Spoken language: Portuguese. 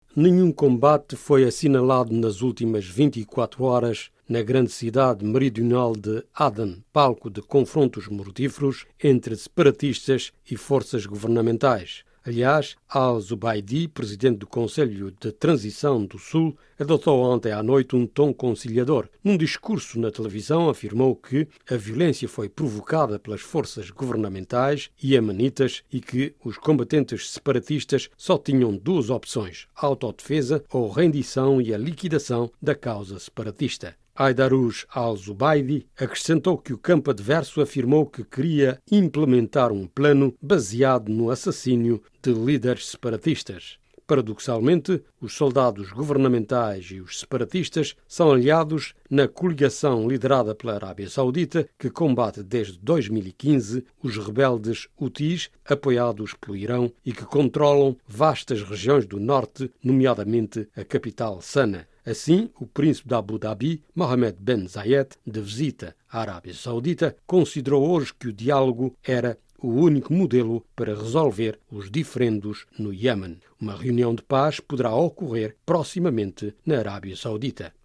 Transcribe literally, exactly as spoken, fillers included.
nenhum combate foi assinalado nas últimas vinte e quatro horas na grande cidade meridional de Aden, palco de confrontos mortíferos entre separatistas e forças governamentais. Aliás, Al-Zubaidi, presidente do Conselho de Transição do Sul, adotou ontem à noite um tom conciliador. Num discurso na televisão, afirmou que a violência foi provocada pelas forças governamentais iemenitas e que os combatentes separatistas só tinham duas opções: autodefesa ou rendição e a liquidação da causa separatista. Aidarus al-Zubaidi acrescentou que o campo adverso afirmou que queria implementar um plano baseado no assassínio de líderes separatistas. Paradoxalmente, os soldados governamentais e os separatistas são aliados na coligação liderada pela Arábia Saudita, que combate desde dois mil e quinze os rebeldes Houthis, apoiados pelo Irão, e que controlam vastas regiões do norte, nomeadamente a capital Sana. Assim, o príncipe de Abu Dhabi, Mohammed Ben Zayed, de visita à Arábia Saudita, considerou hoje que o diálogo era o único modelo para resolver os diferendos no Iêmen. Uma reunião de paz poderá ocorrer proximamente na Arábia Saudita.